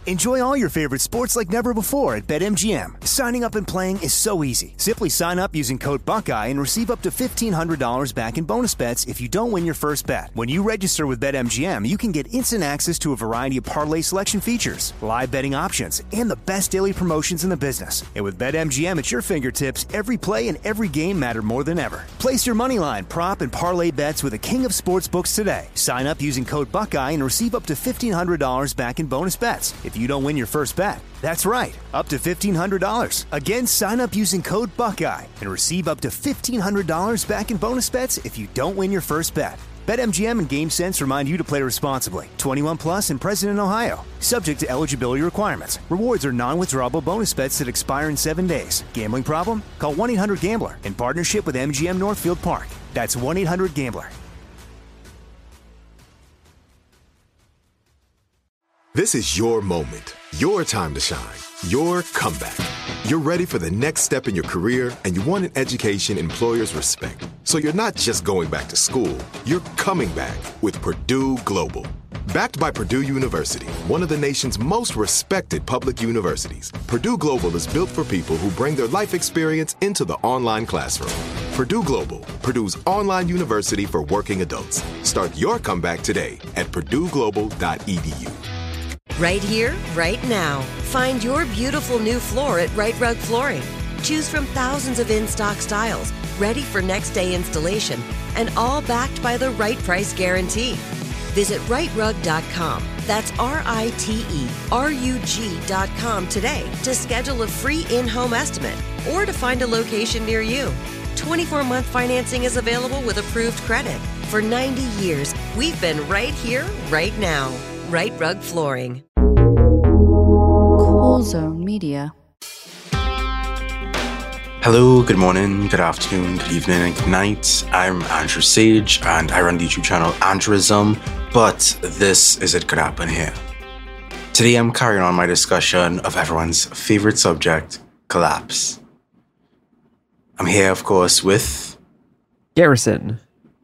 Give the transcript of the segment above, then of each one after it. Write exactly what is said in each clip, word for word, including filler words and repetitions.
Enjoy all your favorite sports like never before at BetMGM. Signing up and playing is so easy. Simply sign up using code Buckeye and receive up to fifteen hundred dollars back in bonus bets if you don't win your first bet. When you register with BetMGM, you can get instant access to a variety of parlay selection features, live betting options, and the best daily promotions in the business. And with BetMGM at your fingertips, every play and every game matter more than ever. Place your moneyline, prop, and parlay bets with the king of sportsbooks today. Sign up using code Buckeye and receive up to fifteen hundred dollars back in bonus bets if you don't win your first bet. That's right, up to fifteen hundred dollars. Again, sign up using code Buckeye and receive up to fifteen hundred dollars back in bonus bets if you don't win your first bet. BetMGM and GameSense remind you to play responsibly. twenty-one plus and present in Ohio. Subject to eligibility requirements. Rewards are non-withdrawable bonus bets that expire in seven days. Gambling problem? Call one eight hundred gambler in partnership with M G M Northfield Park. That's one eight hundred gambler. This is your moment, your time to shine, your comeback. You're ready for the next step in your career, and you want an education employers respect. So you're not just going back to school, you're coming back with Purdue Global. Backed by Purdue University, one of the nation's most respected public universities, Purdue Global is built for people who bring their life experience into the online classroom. Purdue Global, Purdue's online university for working adults. Start your comeback today at purdue global dot e d u. Right here, right now. Find your beautiful new floor at Right Rug Flooring. Choose from thousands of in-stock styles, ready for next day installation, and all backed by the right price guarantee. Visit right rug dot com. That's R I T E R U G dot com today to schedule a free in-home estimate or to find a location near you. twenty-four month financing is available with approved credit. For ninety years, we've been right here, right now. Right Rug Flooring. Cool Zone Media. Hello, good morning, good afternoon, good evening, and good night. I'm Andrew Sage, and I run the YouTube channel Andrewism, but this is It Could Happen Here. Today I'm carrying on my discussion of everyone's favorite subject, collapse. I'm here, of course, with... Garrison.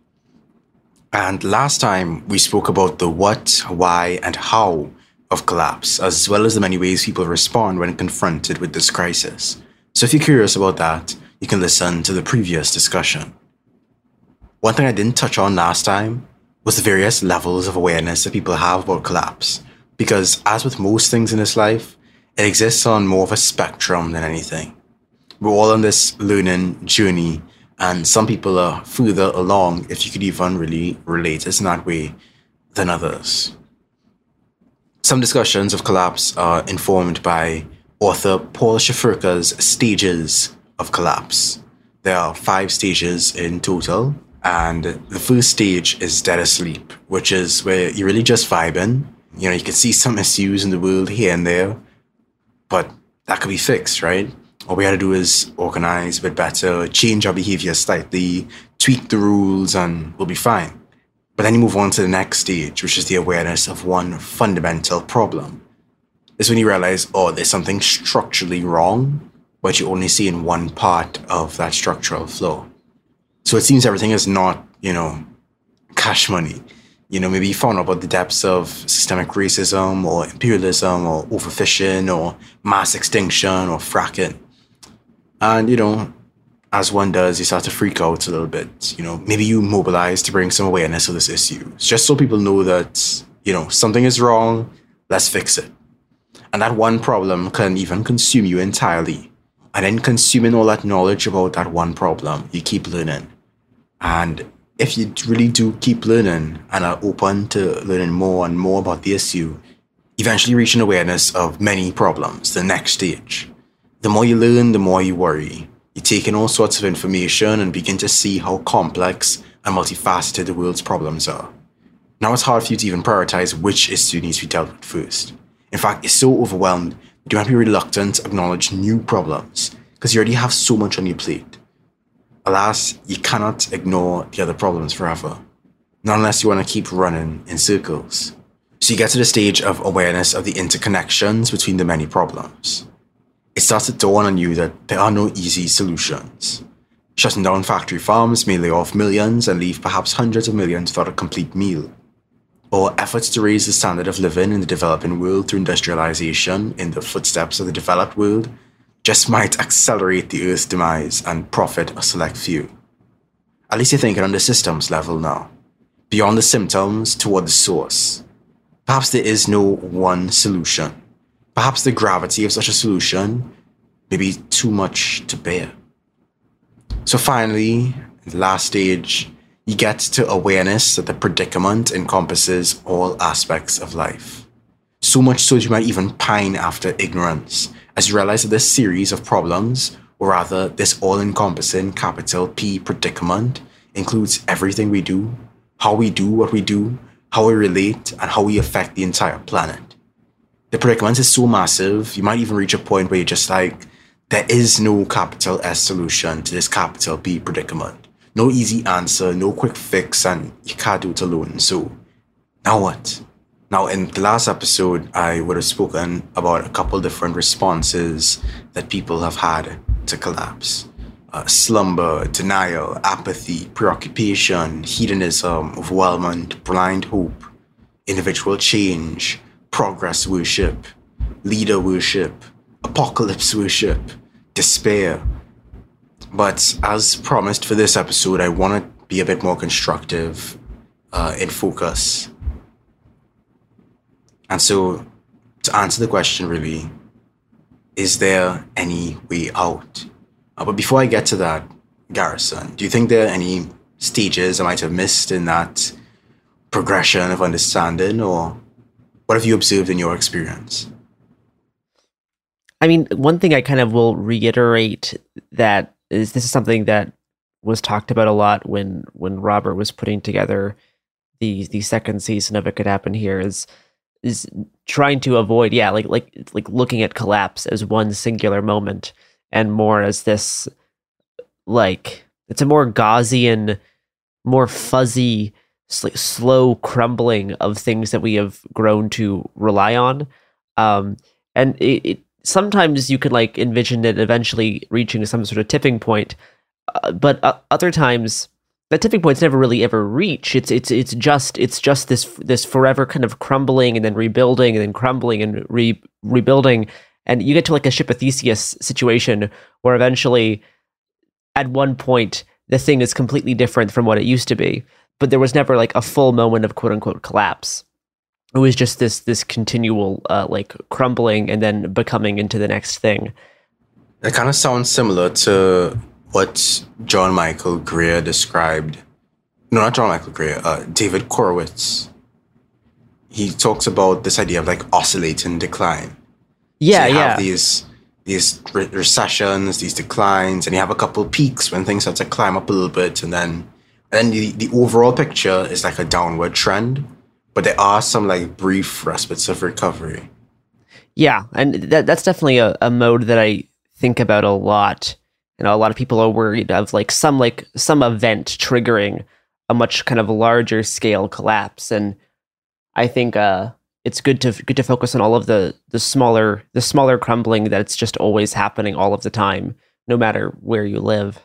And last time we spoke about the what, why, and how of collapse, as well as the many ways people respond when confronted with this crisis. So if you're curious about that, you can listen to the previous discussion. One thing I didn't touch on last time was the various levels of awareness that people have about collapse. Because as with most things in this life, it exists on more of a spectrum than anything. We're all on this learning journey, and some people are further along, if you could even really relate it in that way, than others. Some discussions of collapse are informed by author Paul Shafurka's stages of collapse. There are five stages in total, and the first stage is dead asleep, which is where you're really just vibing. You know, you can see some issues in the world here and there, but that could be fixed, right? All we gotta do is organize a bit better, change our behavior slightly, tweak the rules, and we'll be fine. But then you move on to the next stage, which is the awareness of one fundamental problem. This is when you realize, oh, there's something structurally wrong, but you only see in one part of that structural flaw. So it seems everything is not, you know, cash money. You know, maybe you found out about the depths of systemic racism or imperialism or overfishing or mass extinction or fracking. And, you know, as one does, you start to freak out a little bit. You know, maybe you mobilize to bring some awareness of this issue, just so people know that, you know, something is wrong, let's fix it. And that one problem can even consume you entirely. And then consuming all that knowledge about that one problem, you keep learning. And if you really do keep learning and are open to learning more and more about the issue, eventually reach an awareness of many problems, the next stage. The more you learn, the more you worry. You take in all sorts of information and begin to see how complex and multifaceted the world's problems are. Now it's hard for you to even prioritize which issue needs to be dealt with first. In fact, you're so overwhelmed that you might be reluctant to acknowledge new problems because you already have so much on your plate. Alas, you cannot ignore the other problems forever, not unless you want to keep running in circles. So you get to the stage of awareness of the interconnections between the many problems. It starts to dawn on you that there are no easy solutions. Shutting down factory farms may lay off millions and leave perhaps hundreds of millions without a complete meal. or efforts to raise the standard of living in the developing world through industrialization in the footsteps of the developed world just might accelerate the Earth's demise and profit a select few. At least you're thinking on the systems level now. Beyond the symptoms, toward the source. Perhaps there is no one solution. Perhaps the gravity of such a solution may be too much to bear. So finally, in the last stage, you get to awareness that the predicament encompasses all aspects of life. So much so that you might even pine after ignorance, as you realize that this series of problems, or rather this all-encompassing capital P predicament, includes everything we do, how we do what we do, how we relate, and how we affect the entire planet. The predicament is so massive, you might even reach a point where you're just like, there is no capital S solution to this capital P predicament. No easy answer, no quick fix, and you can't do it alone. So, now what? Now, in the last episode, I would have spoken about a couple different responses that people have had to collapse. Uh, slumber, denial, apathy, preoccupation, hedonism, overwhelmment, blind hope, individual change, progress worship, leader worship, apocalypse worship, despair. But as promised for this episode, I want to be a bit more constructive uh, in focus. And so, to answer the question really, is there any way out? Uh, but before I get to that, Garrison, do you think there are any stages I might have missed in that progression of understanding, or what have you observed in your experience? I mean, one thing I kind of will reiterate that is this is something that was talked about a lot when when Robert was putting together the the second season of It Could Happen Here is is trying to avoid, yeah, like like like looking at collapse as one singular moment and more as this, like, it's a more Gaussian, more fuzzy, like slow crumbling of things that we have grown to rely on. Um, and it, it sometimes you could like envision it eventually reaching some sort of tipping point, uh, but uh, other times that tipping point's never really ever reached. It's it's it's just it's just this this forever kind of crumbling and then rebuilding and then crumbling and re rebuilding, and you get to like a Ship of Theseus situation where eventually, at one point, the thing is completely different from what it used to be. But there was never like a full moment of quote unquote collapse. It was just this this continual uh, like crumbling and then becoming into the next thing. It kind of sounds similar to what John Michael Greer described. No, not John Michael Greer. Uh, David Korowitz. He talks about this idea of like oscillating decline. Yeah, so you yeah. have these these re- recessions, these declines, and you have a couple peaks when things start to climb up a little bit, and then and then the, the overall picture is like a downward trend. But there are some like brief respites of recovery. Yeah, and that that's definitely a, a mode that I think about a lot. You know, a lot of people are worried of like some like some event triggering a much kind of larger scale collapse, and I think uh, it's good to good to focus on all of the the smaller the smaller crumbling that it's just always happening all of the time, no matter where you live.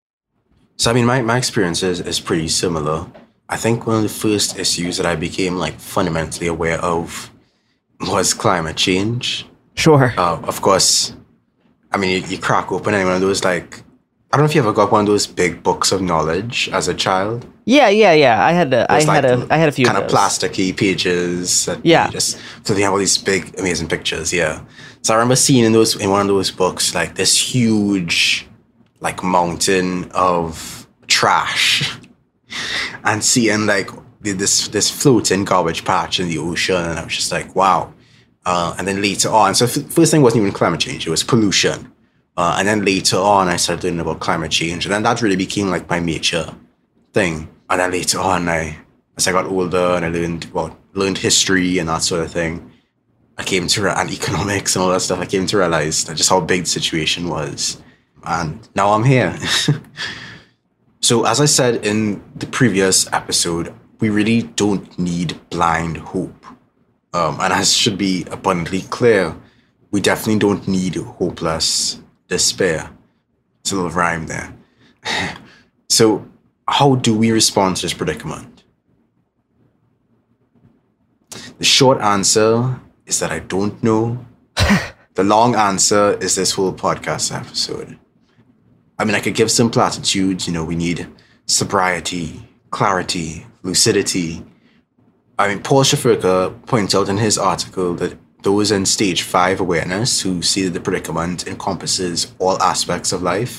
So I mean, my my experience is, is pretty similar. I think one of the first issues that I became like fundamentally aware of was climate change. Sure. Uh, of course, I mean, you, you crack open any one of those, like, I don't know if you ever got one of those big books of knowledge as a child. Yeah, yeah, yeah. I had a, I Those, had like, a, I had a few kind of of those. plasticky pages. That Yeah. you just so they have all these big, amazing pictures. Yeah. So I remember seeing in those in one of those books like this huge, like mountain of trash, and seeing like this this floating garbage patch in the ocean, and I was just like, wow. Uh, and then later on, so f- first thing wasn't even climate change; it was pollution. Uh, and then later on, I started learning about climate change, and then that really became like my major thing. And then later on, I as I got older and I learned well, learned history and that sort of thing, I came to and economics and all that stuff. I came to realize that just how big the situation was, and now I'm here. So, as I said in the previous episode, we really don't need blind hope. Um, and as should be abundantly clear, we definitely don't need hopeless despair. It's a little rhyme there. So, how do we respond to this predicament? The short answer is that I don't know. The long answer is this whole podcast episode. I mean, I could give some platitudes. You know, we need sobriety, clarity, lucidity. I mean, Paul Shafirka points out in his article that those in stage five awareness who see that the predicament encompasses all aspects of life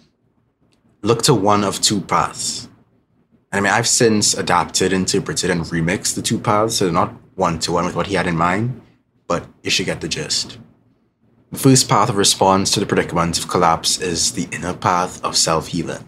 look to one of two paths. And I mean, I've since adapted, interpreted, and remixed the two paths, so they're not one-to-one with what he had in mind, but you should get the gist. The first path of response to the predicament of collapse is the inner path of self-healing.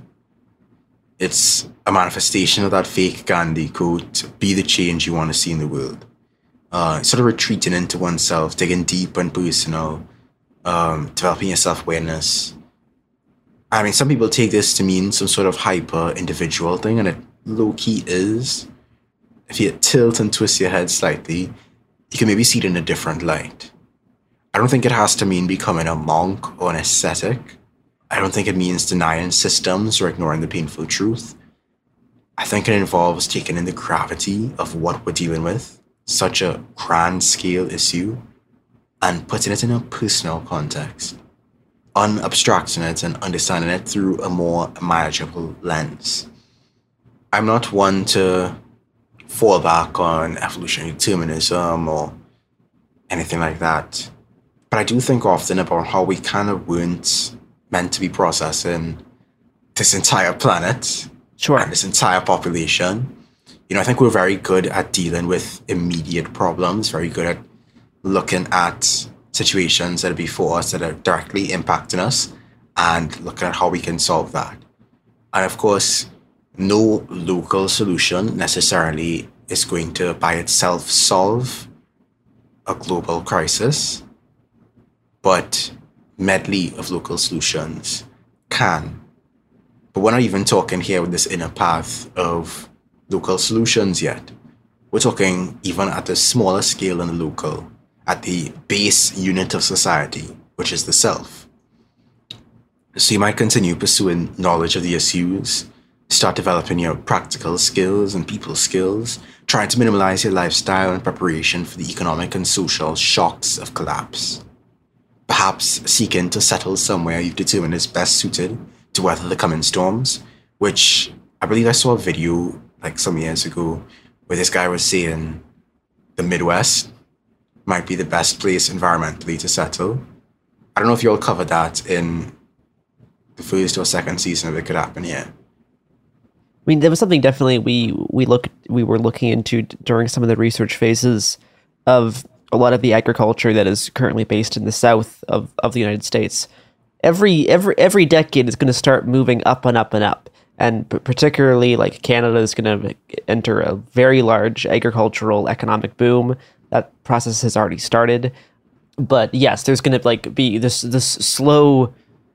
It's a manifestation of that fake Gandhi quote, be the change you want to see in the world. Uh, sort of retreating into oneself, digging deep and personal, um, developing your self-awareness. I mean, some people take this to mean some sort of hyper-individual thing, and it low-key is. If you tilt and twist your head slightly, you can maybe see it in a different light. I don't think it has to mean becoming a monk or an ascetic. I don't think it means denying systems or ignoring the painful truth. I think it involves taking in the gravity of what we're dealing with, such a grand scale issue, and putting it in a personal context, unabstracting it and understanding it through a more manageable lens. I'm not one to fall back on evolutionary determinism or anything like that, but I do think often about how we kind of weren't meant to be processing this entire planet, sure, and this entire population. You know, I think we're very good at dealing with immediate problems, very good at looking at situations that are before us that are directly impacting us and looking at how we can solve that. And of course, no local solution necessarily is going to by itself solve a global crisis, but medley of local solutions can. But we're not even talking here with this inner path of local solutions yet. We're talking even at a smaller scale than the local, at the base unit of society, which is the self. So you might continue pursuing knowledge of the issues, start developing your practical skills and people skills, trying to minimize your lifestyle in preparation for the economic and social shocks of collapse. Perhaps seeking to settle somewhere you've determined is best suited to weather the coming storms, which I believe I saw a video like some years ago where this guy was saying the Midwest might be the best place environmentally to settle. I don't know if you all covered that in the first or second season of It Could Happen Here. I mean, there was something definitely we we look we were looking into during some of the research phases of a lot of the agriculture that is currently based in the south of, of the United States. Every every every decade is going to start moving up and up and up. And particularly, like, Canada is going to enter a very large agricultural economic boom. That process has already started. But yes, there's going to like be this this slow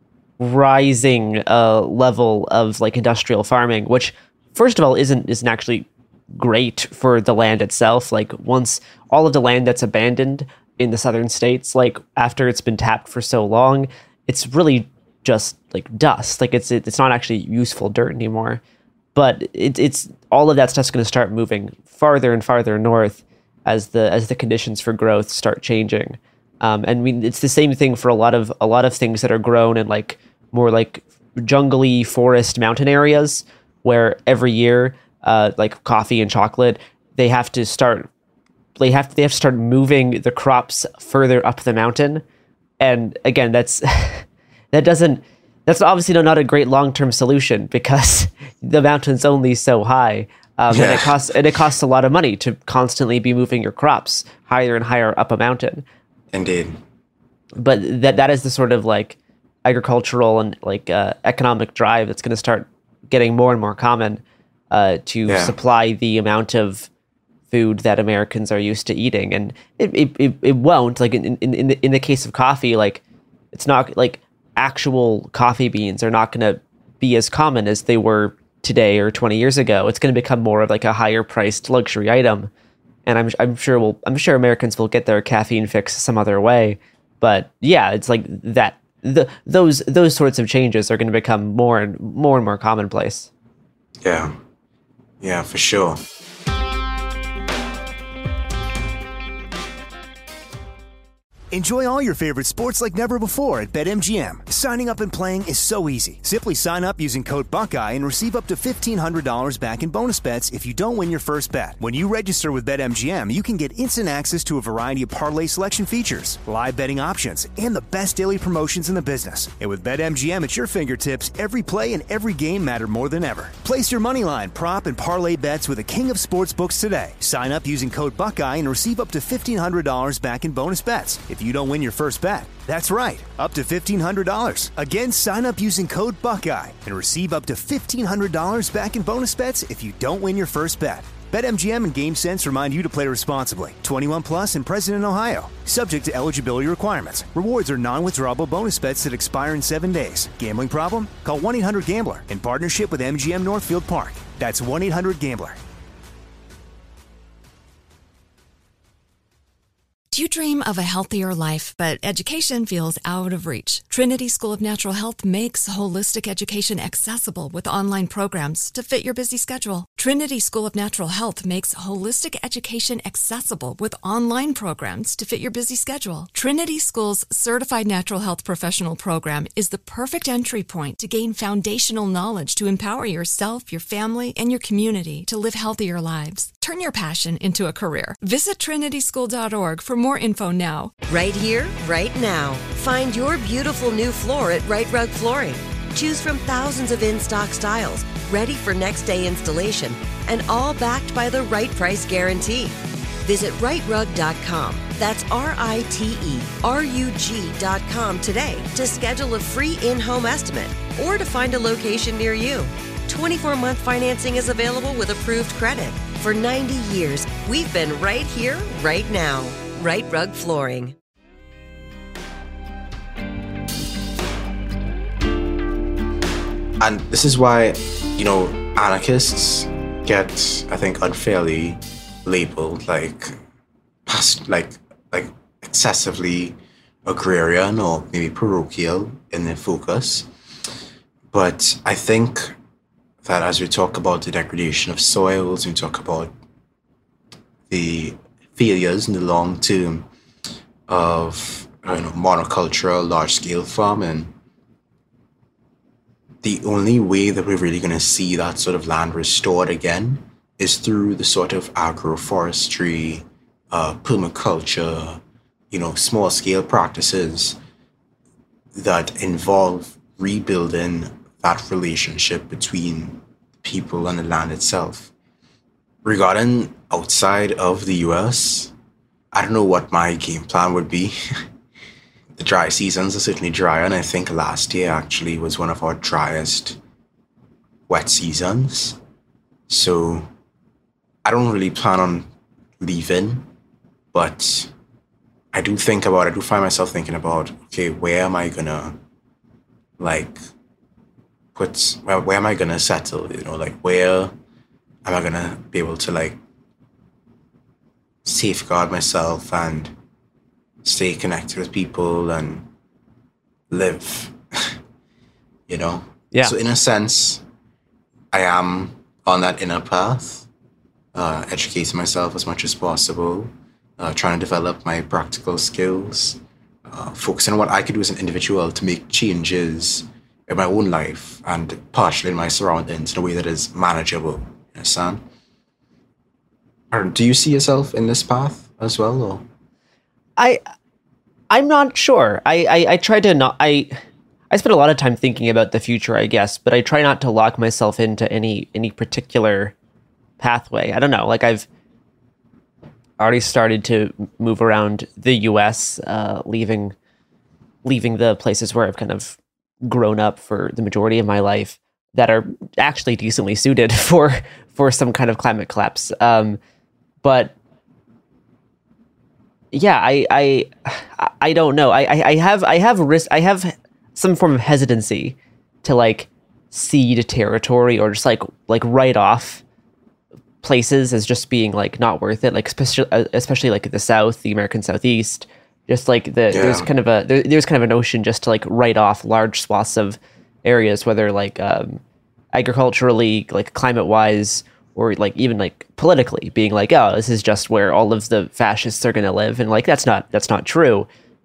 rising uh, level of like industrial farming, which first of all isn't isn't actually great for the land itself. Like, once all of the land that's abandoned in the southern states, like after it's been tapped for so long, it's really just like dust. Like, it's it's not actually useful dirt anymore. But it, it's all of that stuff's going to start moving farther and farther north as the as the conditions for growth start changing. Um, and I mean, it's the same thing for a lot of a lot of things that are grown in like more like jungly forest mountain areas, where every year, uh, like coffee and chocolate, they have to start they have to, they have to start moving the crops further up the mountain. And again, that's that doesn't that's obviously not a great long-term solution, because the mountain's only so high. Um, yeah. and it costs and it costs a lot of money to constantly be moving your crops higher and higher up a mountain. Indeed. But that that is the sort of like agricultural and like uh, economic drive that's going to start getting more and more common uh, to yeah. supply the amount of food that Americans are used to eating. And it it, it, it won't, like in in in the, in the case of coffee, like it's not like actual coffee beans are not going to be as common as they were today or twenty years ago. It's going to become more of like a higher priced luxury item. And I'm I'm sure we'll I'm sure Americans will get their caffeine fix some other way. But yeah, it's like that the those those sorts of changes are going to become more and more and more commonplace. Yeah. Yeah, for sure. Enjoy all your favorite sports like never before at BetMGM. Signing up and playing is so easy. Simply sign up using code Buckeye and receive up to fifteen hundred dollars back in bonus bets if you don't win your first bet. When you register with BetMGM, you can get instant access to a variety of parlay selection features, live betting options, and the best daily promotions in the business. And with BetMGM at your fingertips, every play and every game matter more than ever. Place your moneyline, prop, and parlay bets with the king of sportsbooks today. Sign up using code Buckeye and receive up to fifteen hundred dollars back in bonus bets if you don't win your first bet. That's right, up to fifteen hundred dollars. Again, sign up using code Buckeye and receive up to fifteen hundred dollars back in bonus bets if you don't win your first bet. BetMGM and GameSense remind you to play responsibly. twenty-one plus and present in Ohio. Subject to eligibility requirements. Rewards are non-withdrawable bonus bets that expire in seven days. Gambling problem? Call one eight hundred gambler in partnership with M G M Northfield Park. That's one eight hundred gambler. Do you dream of a healthier life, but education feels out of reach? Trinity School of Natural Health makes holistic education accessible with online programs to fit your busy schedule. Trinity School of Natural Health makes holistic education accessible with online programs to fit your busy schedule. Trinity School's Certified Natural Health Professional Program is the perfect entry point to gain foundational knowledge to empower yourself, your family, and your community to live healthier lives. Turn your passion into a career. Visit trinity school dot org for more info now. Right here, right now. Find your beautiful new floor at Right Rug Flooring. Choose from thousands of in-stock styles, ready for next day installation, and all backed by the right price guarantee. Visit right rug dot com. That's R I T E R U G dot com today to schedule a free in-home estimate or to find a location near you. twenty-four month financing is available with approved credit. For ninety years, we've been right here, right now. Right Rug Flooring. And this is why, you know, anarchists get, I think, unfairly labeled like past, like, like excessively agrarian or maybe parochial in their focus. But I think that as we talk about the degradation of soils, we talk about the failures in the long term of, you know, monocultural, large-scale farming, the only way that we're really going to see that sort of land restored again is through the sort of agroforestry, uh, permaculture, you know, small-scale practices that involve rebuilding that relationship between people and the land itself. Regarding outside of the U S, I don't know what my game plan would be. The dry seasons are certainly drier, and I think last year actually was one of our driest wet seasons. So I don't really plan on leaving, but I do think about, I do find myself thinking about, okay, where am I gonna, like, put, where, where am I gonna settle? You know, like, where am I gonna be able to, like, safeguard myself and stay connected with people and live, you know? Yeah. So in a sense, I am on that inner path, uh, educating myself as much as possible, uh, trying to develop my practical skills, uh, focusing on what I could do as an individual to make changes in my own life and partially in my surroundings in a way that is manageable. You understand? Or do you see yourself in this path as well? Or? I, I'm not sure. I, I, I try to not. I, I spend a lot of time thinking about the future, I guess, but I try not to lock myself into any any particular pathway. I don't know. Like I've already started to move around the U S, uh, leaving leaving the places where I've kind of grown up for the majority of my life that are actually decently suited for for some kind of climate collapse. Um, but yeah, I, I, I don't know. I, I have, I have risk. I have some form of hesitancy to like cede territory or just like, like write off places as just being like not worth it. Like especially, especially like the South, the American Southeast. Just like the yeah. there's kind of a there, there's kind of a notion just to like write off large swaths of areas, whether like um, agriculturally, like climate wise, or like even like politically, being like, oh, this is just where all of the fascists are going to live, and like that's not that's not true.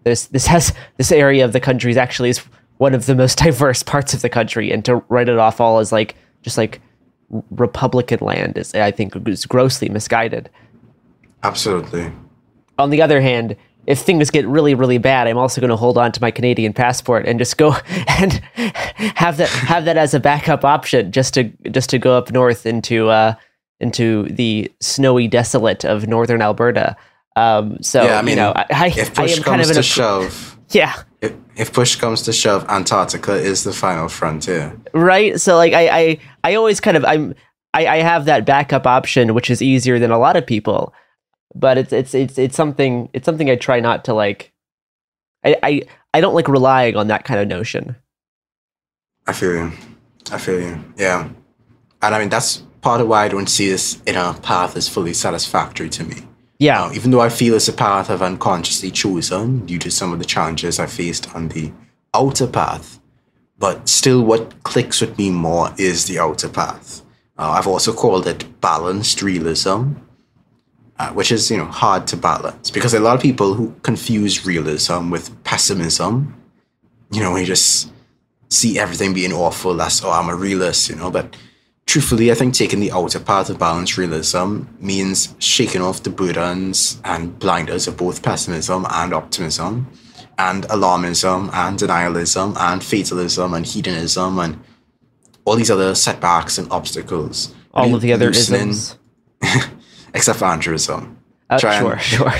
this this has this area of the country is actually is one of the most diverse parts of the country, and to write it off all as like just like Republican land is, I think, is grossly misguided. Absolutely. On the other hand, if things get really, really bad, I'm also going to hold on to my Canadian passport and just go and have that have that as a backup option, just to just to go up north into uh, into the snowy desolate of northern Alberta. Um, so yeah, I mean, you know, I, I, if push I am comes kind of in to a, shove, yeah. If, if push comes to shove, Antarctica is the final frontier. Right. So like I, I, I always kind of I'm I, I have that backup option, which is easier than a lot of people. But it's it's it's it's something it's something I try not to like. I, I I don't like relying on that kind of notion. I feel you. I feel you. Yeah. And I mean that's part of why I don't see this inner path as fully satisfactory to me. Yeah. Uh, even though I feel it's a path I've unconsciously chosen due to some of the challenges I faced on the outer path, but still what clicks with me more is the outer path. Uh, I've also called it balanced realism, uh, which is, you know, hard to balance because there are a lot of people who confuse realism with pessimism. You know, you just see everything being awful. That's, oh, I'm a realist, you know, but truthfully, I think taking the outer path of balanced realism means shaking off the burdens and blinders of both pessimism and optimism, and alarmism and denialism and fatalism and hedonism and all these other setbacks and obstacles. All really of the other loosening, isms. Except for Altruism. Uh, Try sure, and, sure.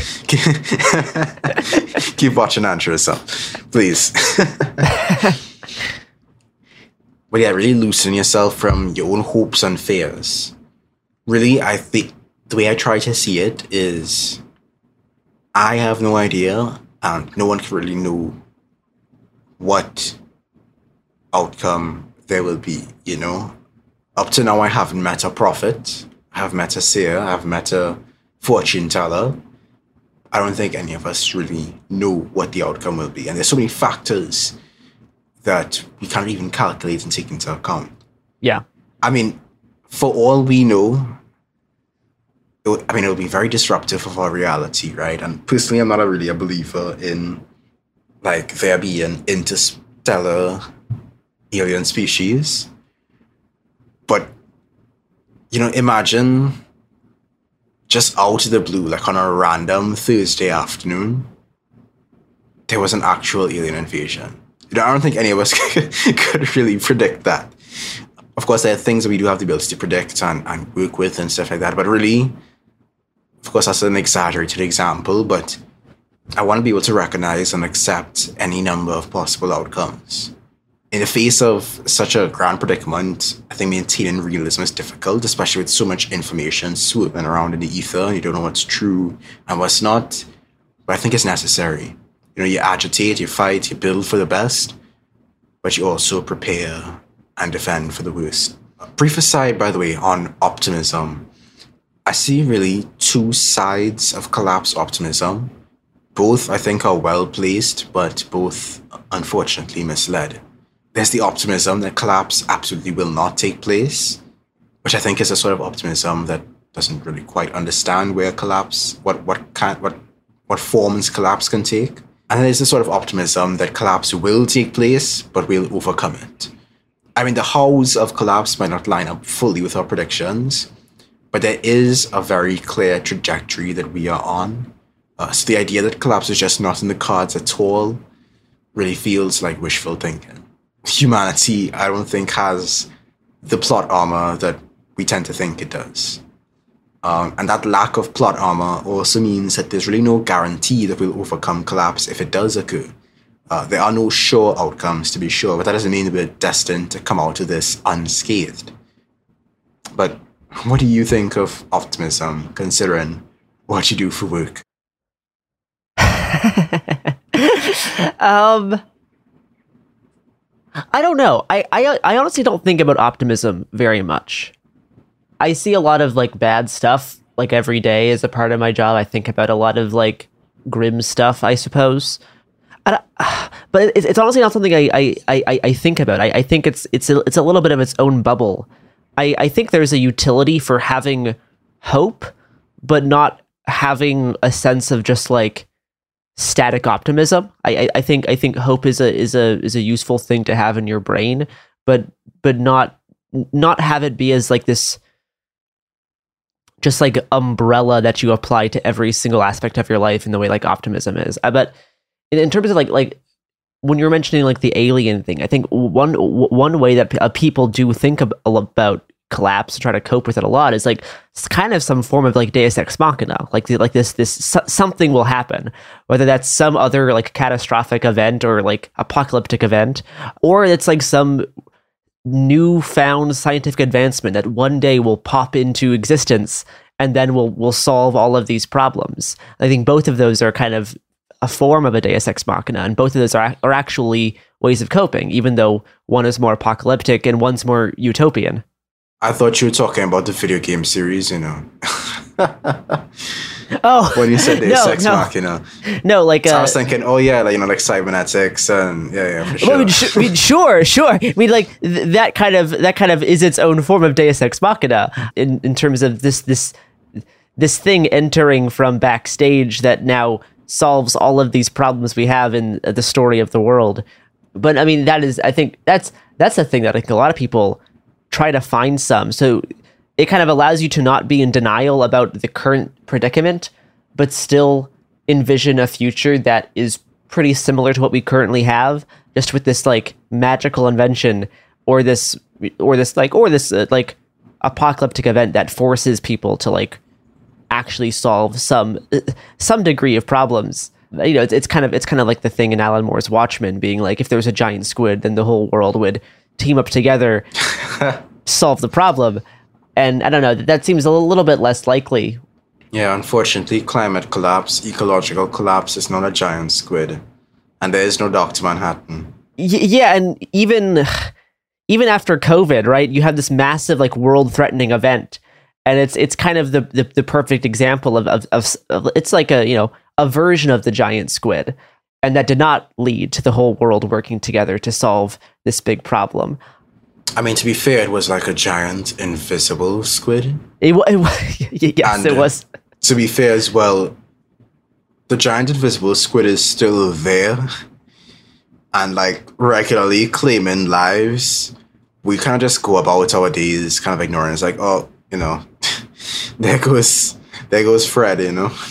Keep watching Altruism, please. But yeah, really loosen yourself from your own hopes and fears. Really, I think the way I try to see it is I have no idea and no one can really know what outcome there will be, you know? Up to now, I haven't met a prophet. I have met a seer. I have met a fortune teller. I don't think any of us really know what the outcome will be. And there's so many factors that we can't even calculate and take into account. Yeah. I mean, for all we know, it would, I mean, it will be very disruptive of our reality, right? And personally, I'm not a really a believer in, like, there being interstellar alien species. But, you know, imagine just out of the blue, like on a random Thursday afternoon, there was an actual alien invasion. You know, I don't think any of us could really predict that. Of course, there are things that we do have the ability to predict and, and work with and stuff like that. But really, of course, that's an exaggerated example. But I want to be able to recognize and accept any number of possible outcomes. In the face of such a grand predicament, I think maintaining realism is difficult, especially with so much information swooping around in the ether and you don't know what's true and what's not. But I think it's necessary. You know, you agitate, you fight, you build for the best, but you also prepare and defend for the worst. Brief aside, by the way, on optimism. I see really two sides of collapse optimism. Both, I think, are well-placed, but both, unfortunately, misled. There's the optimism that collapse absolutely will not take place, which I think is a sort of optimism that doesn't really quite understand where collapse, what what can, what what forms collapse can take. And there's the sort of optimism that collapse will take place, but we'll overcome it. I mean, the hows of collapse might not line up fully with our predictions, but there is a very clear trajectory that we are on. Uh, so the idea that collapse is just not in the cards at all really feels like wishful thinking. Humanity, I don't think, has the plot armor that we tend to think it does. Um, and that lack of plot armor also means that there's really no guarantee that we'll overcome collapse if it does occur. Uh, there are no sure outcomes, to be sure, but that doesn't mean that we're destined to come out of this unscathed. But what do you think of optimism, considering what you do for work? um... I don't know. I, I I honestly don't think about optimism very much. I see a lot of like bad stuff like every day as a part of my job. I think about a lot of like grim stuff, I suppose. I but it's, it's honestly not something I I, I, I think about. I, I think it's it's a, it's a little bit of its own bubble. I, I think there's a utility for having hope, but not having a sense of just like static optimism. I, I, I think I think hope is a is a is a useful thing to have in your brain, but but not not have it be as like this just like umbrella that you apply to every single aspect of your life in the way like optimism is. Uh, but in, in terms of like like when you're mentioning like the alien thing, I think one one way that p- uh, people do think ab- about collapse and try to cope with it a lot is like it's kind of some form of like Deus Ex Machina, like like this this something will happen, whether that's some other like catastrophic event or like apocalyptic event, or it's like some newfound scientific advancement that one day will pop into existence and then will will solve all of these problems. I think both of those are kind of a form of a Deus Ex Machina, and both of those are are actually ways of coping, even though one is more apocalyptic and one's more utopian. I thought you were talking about the video game series, you know. Oh, when you said Deus no, Ex no. Machina. No, like So uh, I was thinking, oh yeah, like, you know, like cybernetics and yeah, yeah, for sure. Well, I mean, sh- I mean, sure, sure. I mean, like th- that kind of that kind of is its own form of Deus Ex Machina in, in terms of this this this thing entering from backstage that now solves all of these problems we have in the story of the world. But I mean, that is, I think that's that's the thing that I think a lot of people try to find some. So it kind of allows you to not be in denial about the current predicament, but still envision a future that is pretty similar to what we currently have, just with this like magical invention or this or this like or this uh, like apocalyptic event that forces people to like actually solve some uh, some degree of problems. You know, it's, it's kind of it's kind of like the thing in Alan Moore's Watchmen being like, if there was a giant squid, then the whole world would team up together, solve the problem. And I don't know, that seems a little bit less likely. Yeah, unfortunately, climate collapse, ecological collapse is not a giant squid. And there is no Doctor Manhattan. Y- yeah, and even even after COVID, right, you have this massive like world-threatening event. And it's it's kind of the the, the perfect example of, of, of, of it's like a, you know, a version of the giant squid. And that did not lead to the whole world working together to solve this big problem. I mean, to be fair, it was like a giant invisible squid. It, it, yes, and, it was. Uh, to be fair as well, the giant invisible squid is still there and like regularly claiming lives. We kind of just go about our days kind of ignoring. It's like, oh, you know, there goes, there goes Fred, you know.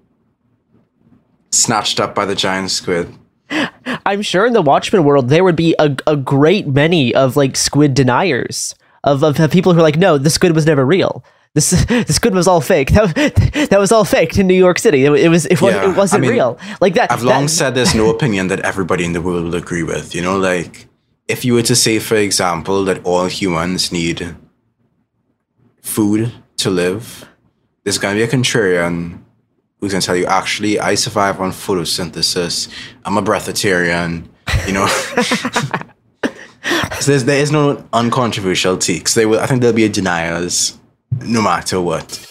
Snatched up by the giant squid. I'm sure in the Watchmen world there would be a, a great many of like squid deniers of, of people who are like, no, the squid was never real. This the squid was all fake. That, that was all faked in New York City. It, it was it, was, Yeah, it wasn't I mean, real. Like that. I've long that, said there's no opinion that everybody in the world will agree with. You know, like if you were to say, for example, that all humans need food to live, there's going to be a contrarian who's going to tell you, actually, I survive on photosynthesis. I'm a breatharian, you know. So there's, there is no uncontroversial takes. They will, I think there'll be a deniers no matter what.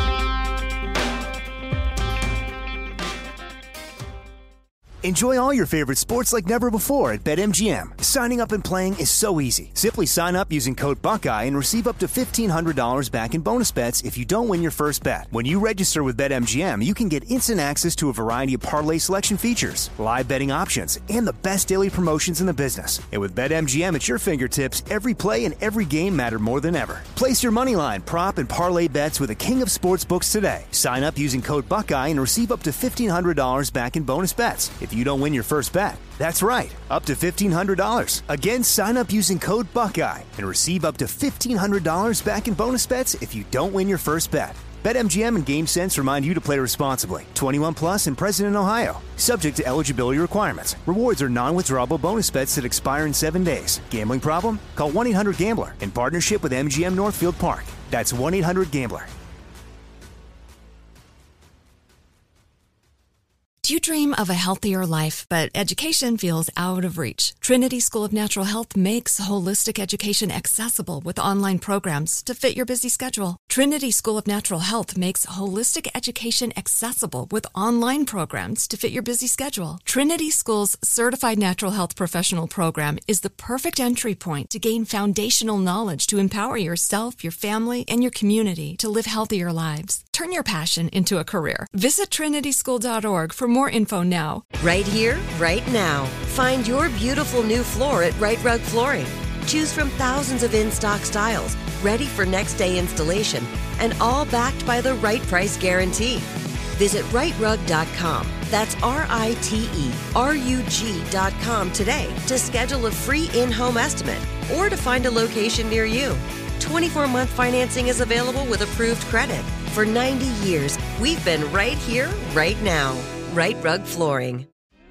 Enjoy all your favorite sports like never before at BetMGM. Signing up and playing is so easy. Simply sign up using code Buckeye and receive up to fifteen hundred dollars back in bonus bets if you don't win your first bet. When you register with BetMGM, you can get instant access to a variety of parlay selection features, live betting options, and the best daily promotions in the business. And with BetMGM at your fingertips, every play and every game matter more than ever. Place your moneyline, prop, and parlay bets with the king of sportsbooks today. Sign up using code Buckeye and receive up to fifteen hundred dollars back in bonus bets if you don't win your first bet. That's right, up to fifteen hundred dollars. Again, sign up using code Buckeye and receive up to fifteen hundred dollars back in bonus bets if you don't win your first bet. BetMGM and GameSense remind you to play responsibly. twenty-one plus and present in Ohio. Subject to eligibility requirements. Rewards are non-withdrawable bonus bets that expire in seven days. Gambling problem? Call one eight hundred gambler in partnership with M G M Northfield Park. That's one eight hundred gambler. Do you dream of a healthier life, but education feels out of reach? Trinity School of Natural Health makes holistic education accessible with online programs to fit your busy schedule. Trinity School of Natural Health makes holistic education accessible with online programs to fit your busy schedule. Trinity School's Certified Natural Health Professional Program is the perfect entry point to gain foundational knowledge to empower yourself, your family, and your community to live healthier lives. Turn your passion into a career. Visit trinity school dot org for more more info now. Right here, right now. Find your beautiful new floor at Right Rug Flooring. Choose from thousands of in-stock styles, ready for next day installation, and all backed by the right price guarantee. Visit right rug dot com. That's R I T E R U G dot com today to schedule a free in-home estimate or to find a location near you. twenty-four month financing is available with approved credit. For ninety years, we've been right here, right now. Right Rug Flooring.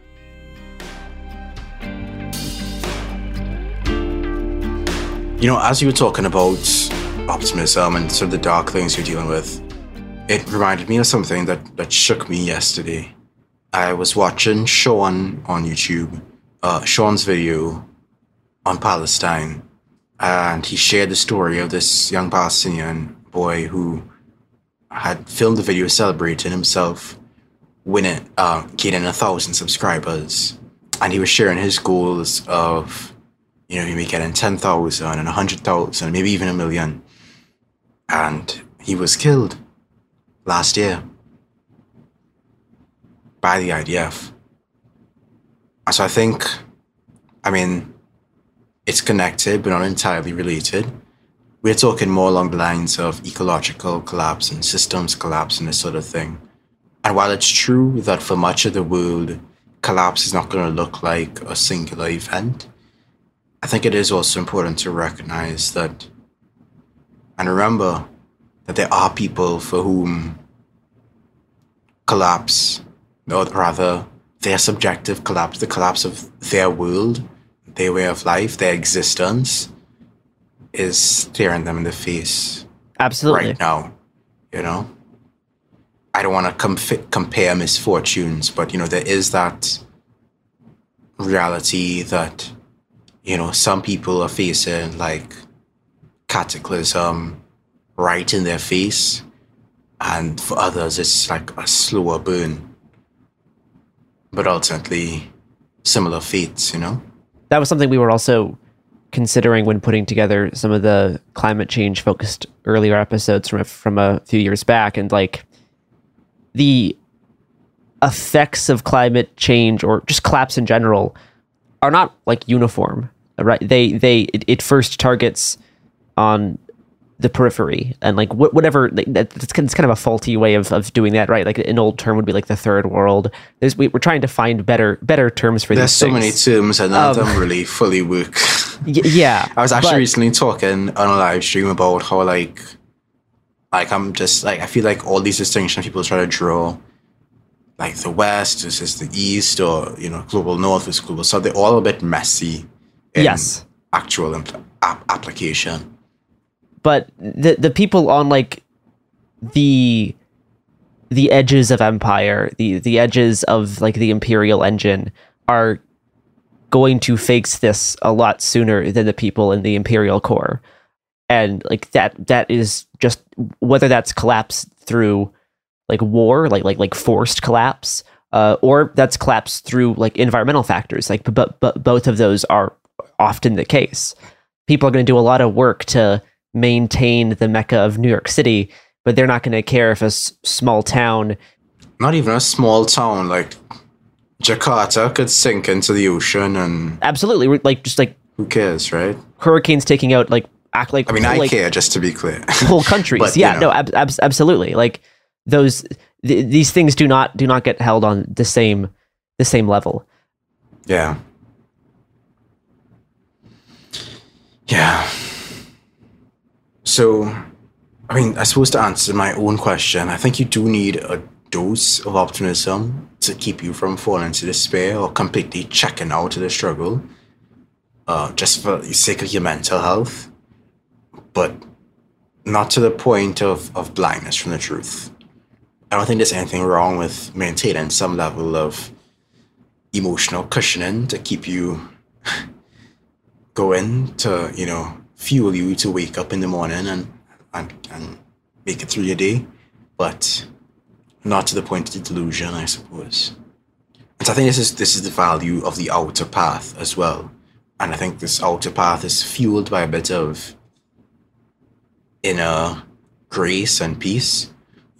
You know, as you were talking about optimism and some of the dark things you're dealing with, it reminded me of something that, that shook me yesterday. I was watching Sean on YouTube, uh, Sean's video on Palestine, and he shared the story of this young Palestinian boy who had filmed the video celebrating himself winning, uh, gaining a thousand subscribers, and he was sharing his goals of, you know, maybe getting ten thousand and a hundred thousand, maybe even a million, and he was killed last year by the I D F. And so I think, I mean, it's connected, but not entirely related. We're talking more along the lines of ecological collapse and systems collapse and this sort of thing. And while it's true that for much of the world, collapse is not going to look like a singular event, I think it is also important to recognize that and remember that there are people for whom collapse, or rather their subjective collapse, the collapse of their world, their way of life, their existence, is staring them in the face. Absolutely. Right now, you know? I don't want to com- compare misfortunes, but, you know, there is that reality that, you know, some people are facing, like, cataclysm right in their face, and for others, it's like a slower burn. But ultimately, similar fates, you know? That was something we were also considering when putting together some of the climate change focused earlier episodes from a, from a few years back, and like the effects of climate change or just collapse in general are not like uniform, right? They they it, it first targets on the periphery, and like wh- whatever that's it's kind of a faulty way of, of doing that, right? Like an old term would be like the third world. There's we, we're trying to find better better terms for There's these so things. many terms and none Um, of them really fully work. Y- yeah, I was actually but- recently talking on a live stream about how like like I'm just like I feel like all these distinctions people try to draw, like the West versus the East, or you know, global North versus global South, they're all a bit messy in Yes. actual impl- ap- application. But the the people on like the the edges of empire, the the edges of like the imperial engine are going to face this a lot sooner than the people in the imperial core. And like that that is just, whether that's collapse through like war, like like like forced collapse, uh, or that's collapse through like environmental factors. Like but but both of those are often the case. People are going to do a lot of work to maintain the Mecca of New York City, but they're not going to care if a s- small town, Not even a small town like Jakarta could sink into the ocean, and absolutely, like just like who cares, right? hurricanes taking out like act like I mean, I like, care, just to be clear. whole countries. But, yeah, you know. no, ab- ab- absolutely. Like those, th- these things do not do not get held on the same the same level. Yeah. Yeah. So, I mean, I suppose to answer my own question, I think you do need a dose of optimism to keep you from falling into despair or completely checking out of the struggle, uh, just for the sake of your mental health, but not to the point of, of blindness from the truth. I don't think there's anything wrong with maintaining some level of emotional cushioning to keep you going, to, you know, fuel you to wake up in the morning and, and, and make it through your day, but not to the point of delusion, I suppose. And so I think this is this is the value of the outer path as well. And I think this outer path is fueled by a bit of inner grace and peace.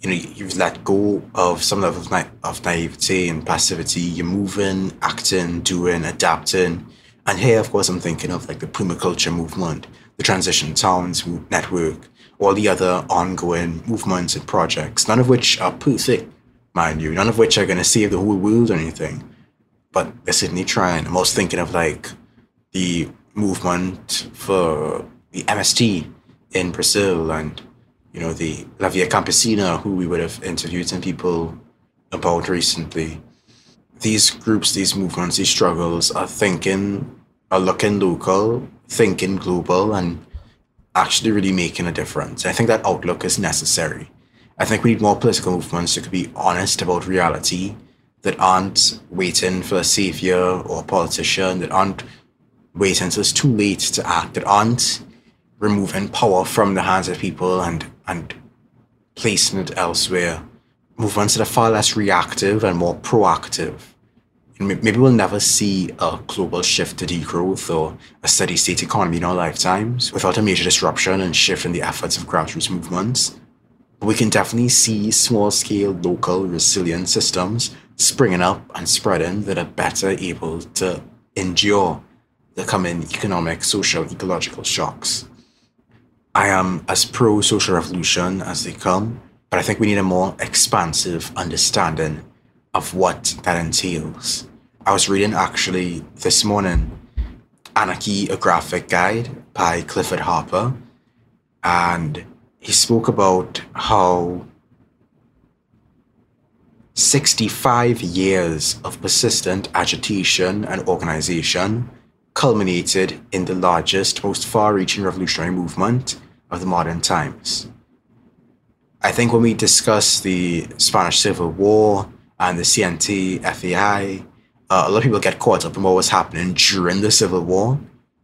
you know, you've let go of some level of, na- of naivety and passivity. You're moving, acting, doing, adapting. And here, of course, I'm thinking of like the permaculture movement, the Transition Towns Network, all the other ongoing movements and projects, none of which are perfect, mind you, none of which are going to save the whole world or anything. But they're certainly trying. I'm also thinking of like the movement for the M S T in Brazil and, you know, the La Via Campesina, who we would have interviewed some people about recently. These groups, these movements, these struggles are thinking, are looking local, thinking global, and actually really making a difference. I think that outlook is necessary. I think we need more political movements that could be honest about reality, that aren't waiting for a savior or a politician, that aren't waiting until it's too late to act, that aren't removing power from the hands of people and, and placing it elsewhere. Movements that are far less reactive and more proactive. And maybe we'll never see a global shift to degrowth or a steady state economy in our lifetimes without a major disruption and shift in the efforts of grassroots movements. But we can definitely see small-scale, local, resilient systems springing up and spreading that are better able to endure the coming economic, social, ecological shocks. I am as pro-social revolution as they come, but I think we need a more expansive understanding of what that entails. I was reading actually this morning Anarchy, a Graphic Guide by Clifford Harper, and he spoke about how sixty-five years of persistent agitation and organization culminated in the largest, most far-reaching revolutionary movement of the modern times. I think when we discuss the Spanish Civil War and the C N T F A I, uh, a lot of people get caught up in what was happening during the Civil War.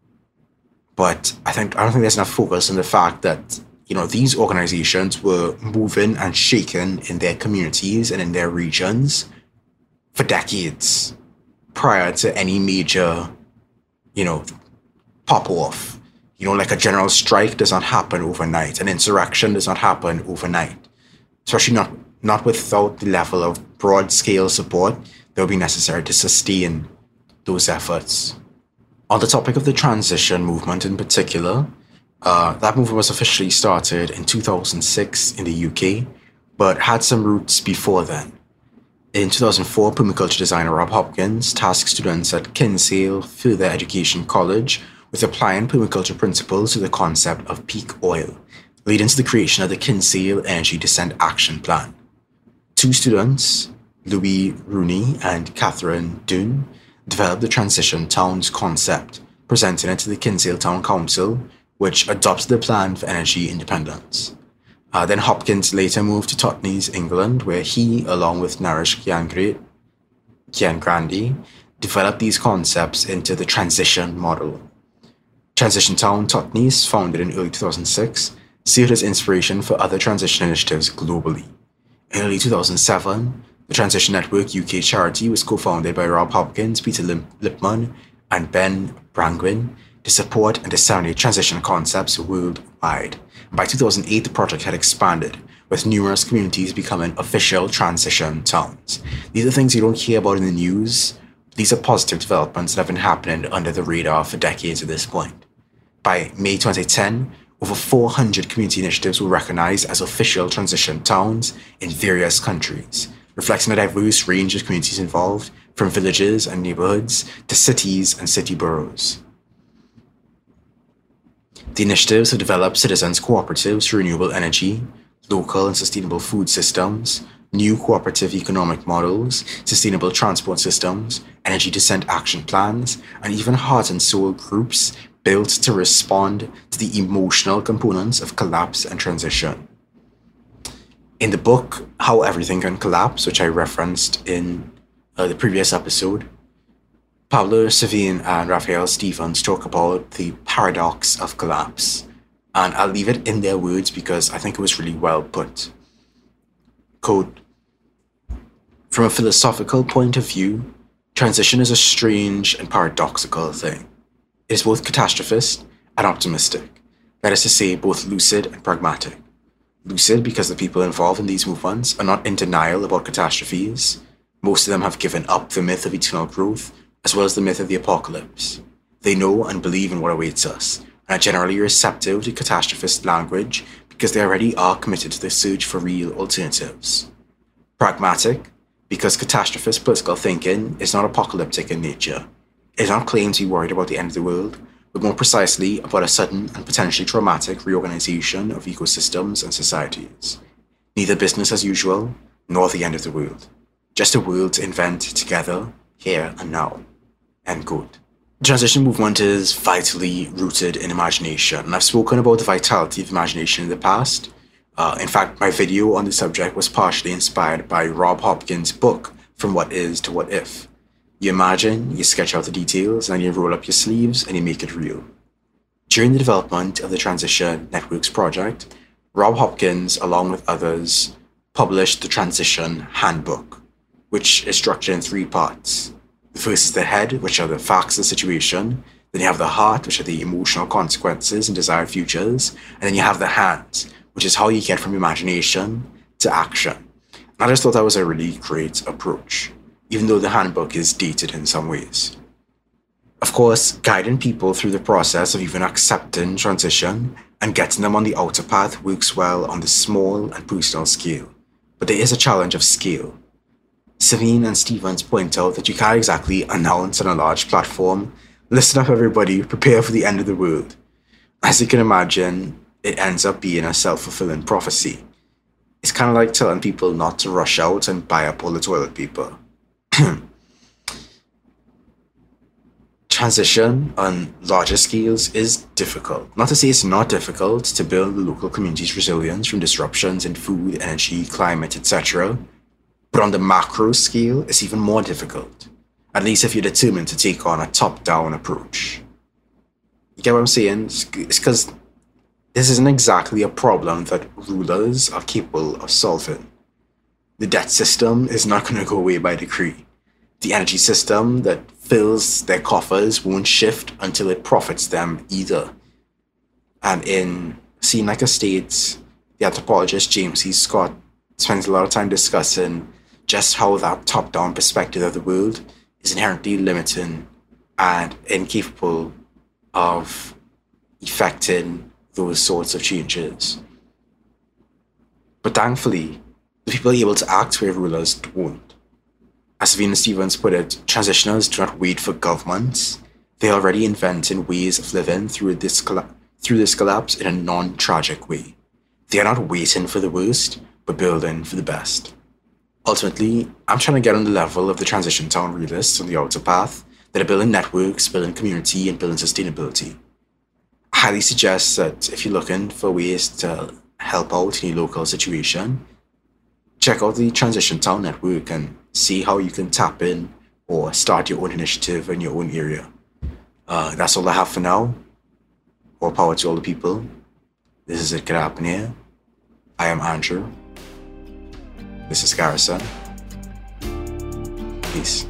But I think I don't think there's enough focus on the fact that, you know, these organizations were moving and shaking in their communities and in their regions for decades prior to any major, you know, pop off. You know, like a general strike does not happen overnight. An insurrection does not happen overnight. Especially not, not without the level of broad-scale support that will be necessary to sustain those efforts. On the topic of the transition movement in particular, uh, that movement was officially started in two thousand six in the U K, but had some roots before then. In two thousand four, permaculture designer Rob Hopkins tasked students at Kinsale Further Education College with applying permaculture principles to the concept of peak oil, leading to the creation of the Kinsale Energy Descent Action Plan. Two students, Louis Rooney and Catherine Dunn, developed the Transition Towns concept, presenting it to the Kinsale Town Council, which adopted the plan for energy independence. Uh, then Hopkins later moved to Totnes, England, where he, along with Naresh Gyangrandi, developed these concepts into the transition model. Transition Town Totnes, founded in early two thousand six, served as inspiration for other transition initiatives globally. In early two thousand seven, the Transition Network U K charity was co-founded by Rob Hopkins, Peter Lipman, and Ben Brangwyn to support and disseminate transition concepts worldwide. By two thousand eight, the project had expanded, with numerous communities becoming official transition towns. These are things you don't hear about in the news. These are positive developments that have been happening under the radar for decades at this point. By May twenty ten, over four hundred community initiatives were recognized as official transition towns in various countries, reflecting a diverse range of communities involved, from villages and neighborhoods to cities and city boroughs. The initiatives have developed citizens' cooperatives for renewable energy, local and sustainable food systems, new cooperative economic models, sustainable transport systems, energy descent action plans, and even heart and soul groups built to respond to the emotional components of collapse and transition. In the book, How Everything Can Collapse, which I referenced in uh, the previous episode, Pablo Savin and Raphael Stevens talk about the paradox of collapse. And I'll leave it in their words because I think it was really well put. Quote, "From a philosophical point of view, transition is a strange and paradoxical thing. It is both catastrophist and optimistic, that is to say, both lucid and pragmatic. Lucid because the people involved in these movements are not in denial about catastrophes. Most of them have given up the myth of eternal growth, as well as the myth of the apocalypse. They know and believe in what awaits us, and are generally receptive to catastrophist language because they already are committed to the search for real alternatives. Pragmatic, because catastrophist political thinking is not apocalyptic in nature. It does not claim to be worried about the end of the world, but more precisely about a sudden and potentially traumatic reorganization of ecosystems and societies. Neither business as usual, nor the end of the world. Just a world to invent together, here and now. End quote. The transition movement is vitally rooted in imagination, and I've spoken about the vitality of imagination in the past. Uh, in fact, my video on the subject was partially inspired by Rob Hopkins' book, From What Is to What If. You imagine, you sketch out the details, and then you roll up your sleeves and you make it real. During the development of the Transition Networks project, Rob Hopkins, along with others, published the Transition Handbook, which is structured in three parts. The first is the head, which are the facts of the situation. Then you have the heart, which are the emotional consequences and desired futures. And then you have the hands, which is how you get from imagination to action. And I just thought that was a really great approach, even though the handbook is dated in some ways. Of course, guiding people through the process of even accepting transition and getting them on the outer path works well on the small and personal scale. But there is a challenge of scale. Savine and Stevens point out that you can't exactly announce on a large platform, listen up everybody, prepare for the end of the world. As you can imagine, it ends up being a self-fulfilling prophecy. It's kind of like telling people not to rush out and buy up all the toilet paper. Transition on larger scales is difficult. Not to say it's not difficult to build the local community's resilience from disruptions in food, energy, climate, et cetera. But on the macro scale, it's even more difficult. At least if you're determined to take on a top-down approach. You get what I'm saying? It's because this isn't exactly a problem that rulers are capable of solving. The debt system is not going to go away by decree. The energy system that fills their coffers won't shift until it profits them either. And in Seem Like a State, the anthropologist James C. Scott spends a lot of time discussing just how that top-down perspective of the world is inherently limiting and incapable of effecting those sorts of changes. But thankfully, the people are able to act where rulers won't. As Savine Stevens put it, transitioners do not wait for governments. They are already inventing ways of living through this, colla- through this collapse in a non-tragic way. They are not waiting for the worst, but building for the best. Ultimately, I'm trying to get on the level of the transition town realists on the outer path that are building networks, building community, and building sustainability. I highly suggest that if you're looking for ways to help out in your local situation, check out the Transition Town Network and see how you can tap in or start your own initiative in your own area. Uh, that's all I have for now. All power to all the people. This is It Could Happen Here. I am Andrew. This is Garrison. Peace.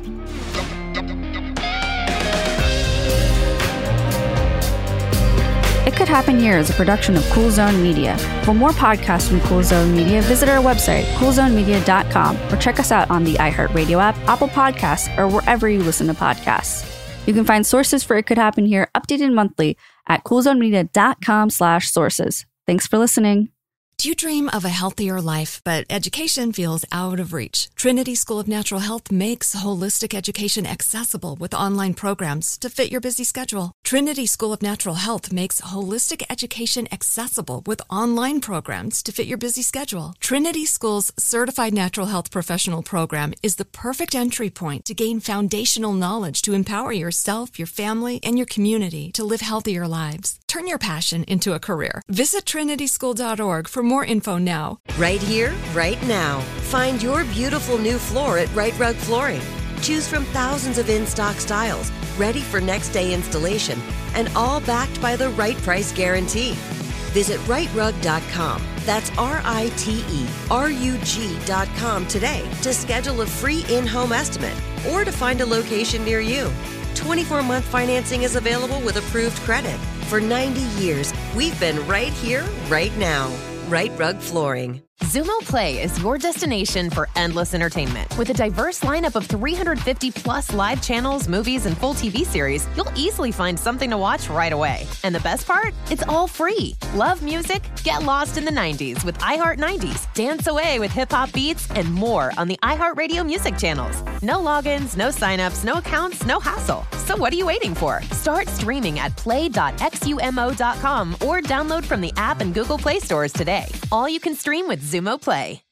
It Could Happen Here is a production of Cool Zone Media. For more podcasts from Cool Zone Media, visit our website, cool zone media dot com, or check us out on the iHeartRadio app, Apple Podcasts, or wherever you listen to podcasts. You can find sources for It Could Happen Here updated monthly at cool zone media dot com slash sources. Thanks for listening. Do you dream of a healthier life, but education feels out of reach? Trinity School of Natural Health makes holistic education accessible with online programs to fit your busy schedule. Trinity School of Natural Health makes holistic education accessible with online programs to fit your busy schedule. Trinity School's Certified Natural Health Professional Program is the perfect entry point to gain foundational knowledge to empower yourself, your family, and your community to live healthier lives. Turn your passion into a career. Visit trinity school dot org for more info now. Right here, right now. Find your beautiful new floor at Right Rug Flooring. Choose from thousands of in-stock styles, ready for next day installation, and all backed by the right price guarantee. Visit right rug dot com. That's R I T E R U G dot com today to schedule a free in-home estimate or to find a location near you. twenty-four month financing is available with approved credit. For ninety years, we've been right here, right now. Right Rug Flooring. Zumo Play is your destination for endless entertainment. With a diverse lineup of three hundred fifty plus live channels, movies, and full T V series, you'll easily find something to watch right away. And the best part? It's all free. Love music? Get lost in the nineties with iHeart nineties. Dance away with hip-hop beats and more on the iHeartRadio music channels. No logins, no signups, no accounts, no hassle. So what are you waiting for? Start streaming at play dot xumo dot com or download from the app and Google Play stores today. All you can stream with Zumo Play.